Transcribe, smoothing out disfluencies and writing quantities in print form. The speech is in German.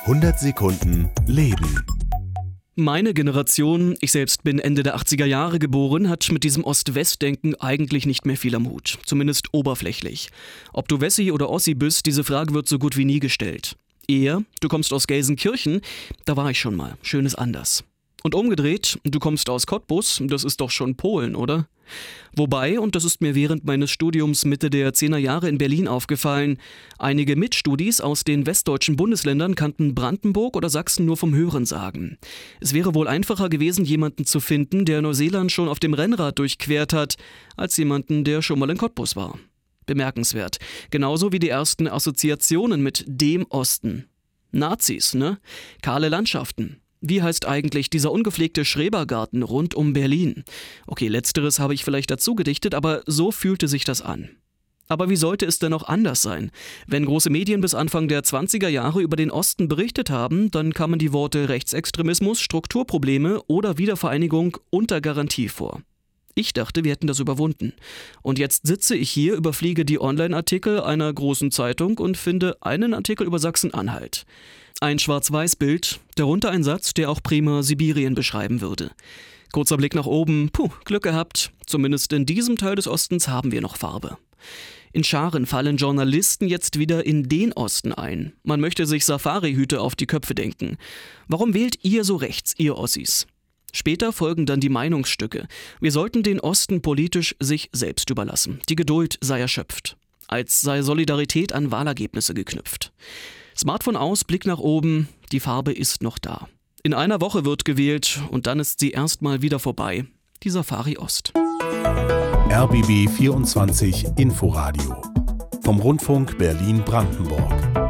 100 Sekunden Leben. Meine Generation, ich selbst bin Ende der 80er Jahre geboren, hat mit diesem Ost-West-Denken eigentlich nicht mehr viel am Hut. Zumindest oberflächlich. Ob du Wessi oder Ossi bist, diese Frage wird so gut wie nie gestellt. Eher, du kommst aus Gelsenkirchen, da war ich schon mal, schön ist anders. Und umgedreht, du kommst aus Cottbus, das ist doch schon Polen, oder? Wobei, und das ist mir während meines Studiums Mitte der 10er Jahre in Berlin aufgefallen, einige Mitstudis aus den westdeutschen Bundesländern kannten Brandenburg oder Sachsen nur vom Hörensagen. Es wäre wohl einfacher gewesen, jemanden zu finden, der Neuseeland schon auf dem Rennrad durchquert hat, als jemanden, der schon mal in Cottbus war. Bemerkenswert. Genauso wie die ersten Assoziationen mit dem Osten. Nazis, ne? Kahle Landschaften. Wie heißt eigentlich dieser ungepflegte Schrebergarten rund um Berlin? Okay, letzteres habe ich vielleicht dazu gedichtet, aber so fühlte sich das an. Aber wie sollte es denn auch anders sein? Wenn große Medien bis Anfang der 20er Jahre über den Osten berichtet haben, dann kamen die Worte Rechtsextremismus, Strukturprobleme oder Wiedervereinigung unter Garantie vor. Ich dachte, wir hätten das überwunden. Und jetzt sitze ich hier, überfliege die Online-Artikel einer großen Zeitung und finde einen Artikel über Sachsen-Anhalt. Ein Schwarz-Weiß-Bild, darunter ein Satz, der auch prima Sibirien beschreiben würde. Kurzer Blick nach oben, Glück gehabt, zumindest in diesem Teil des Ostens haben wir noch Farbe. In Scharen fallen Journalisten jetzt wieder in den Osten ein. Man möchte sich Safari-Hüte auf die Köpfe denken. Warum wählt ihr so rechts, ihr Ossis? Später folgen dann die Meinungsstücke. Wir sollten den Osten politisch sich selbst überlassen. Die Geduld sei erschöpft. Als sei Solidarität an Wahlergebnisse geknüpft. Smartphone aus, Blick nach oben, die Farbe ist noch da. In einer Woche wird gewählt und dann ist sie erstmal wieder vorbei. Die Safari Ost. RBB 24 Inforadio vom Rundfunk Berlin-Brandenburg.